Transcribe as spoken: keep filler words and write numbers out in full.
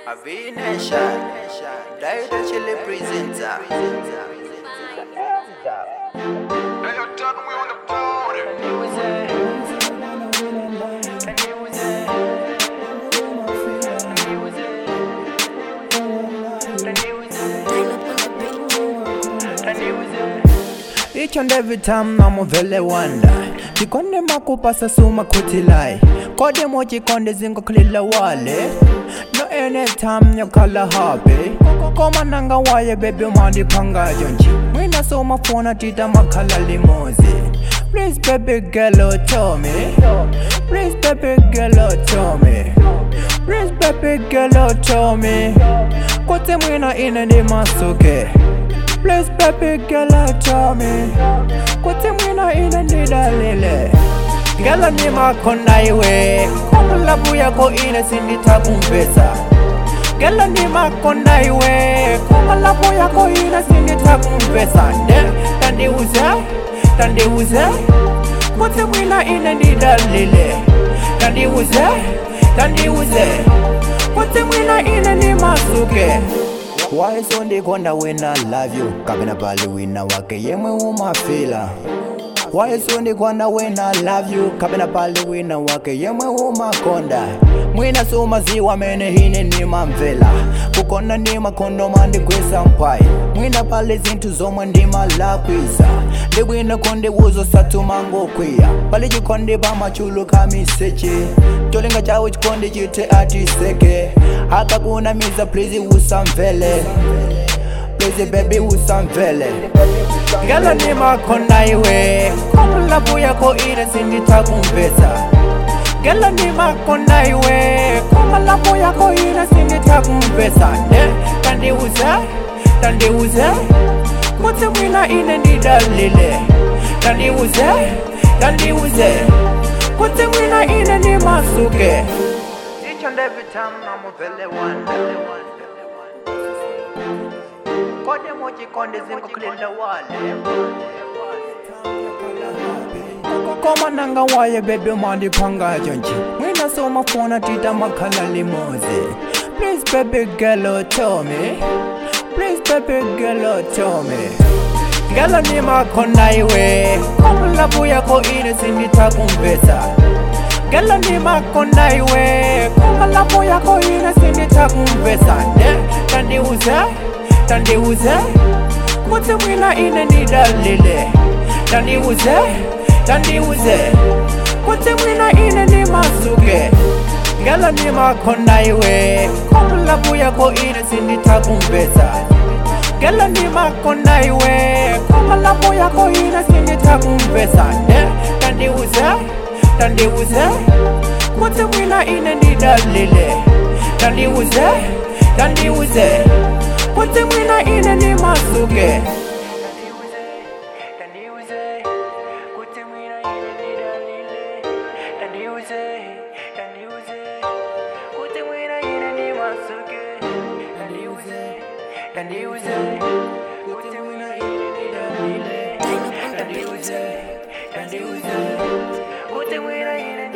Avination, Director Chile presenter. Now you're done, we on the board. Each and every time I'm a vele wonder Chikonde makupasa suma kutilai Kode mochi konde zingo klila wale No anytime you call a hobby Koma nanga waye baby mandi panga jonchi Mwina soma phone tita makala limousine Please baby girl oh tell me Please baby girl oh tell me Please baby girl oh tell me Kote mwina ina ni masuke Please baby girl tell me Kote mwina ina ni dalile Gala ni makona iwe Kumulabu yako ina sindita kumpesa Gala ni makona iwe Kumulabu yako ina sindita kumpesa Tandi uze, tandi uze Kote mwina ina ni dalile Tandi uze, tandi uze Kote mwina ina ni masuke Why so they gonna win I love you Kabina bali wina wake yemwe umafila Why so they gonna win I love you Kabina bali wina wake yemwe umakonda Mwina suma ziwa mene hine ni mamvela Kukona ni makondo mandi kwesa mpai Mwina pale zintu zomwe ndi malakwisa Liwina konde wuzo satu mango kwia Pali jikonde bama chulu kamiseche Tolinga chawo chikonde jite ati seke Haka kuna miza please usamvele Please baby usamvele Gala ni makona iwe Kumulabu yako ina sindita kumpesa Gala ni makona iwe Kumulabu yako ina sindita kumpesa Tandi uze, tandi uze Kote mwina ina ni dalile Tandi uze, tandi uze Kote mwina ina ni masuke Each and every time I'm a vele wonder Kode mochi konde zinko klila wale Koma nanga waye baby mandi panga jonchi Mwina soma phone tita makala limousine Please baby girl oh tell me Please baby girl oh tell me Gala ni makona iwe Kumulabu yako ina sindita kumpesa Gala ni makona iwe Kumulabu yako ina sindita kumpesa Tandi uze, tandi uze Kote mwina ina ni dalile Tandi uze, tandi uze Kote mwina ina ni masuke Gala ni makona iwe Kumulabu yako ina sindita kumpesa Gala ni makona iwe Kumulabu yako ina sindita kumpesa Tandi uze, tandi uze Kote mwina ina ni dalile Tandi uze, tandi uze Kote mwina ina ni masuke Tandi uze, kote mwina ina ni dalile Tandi uze, tandi uze Kote mwina ina ni masuke Tandi uze, tandi uze Kote mwina ina ni dalile Tandi uze, tandi uze Kote mwina ina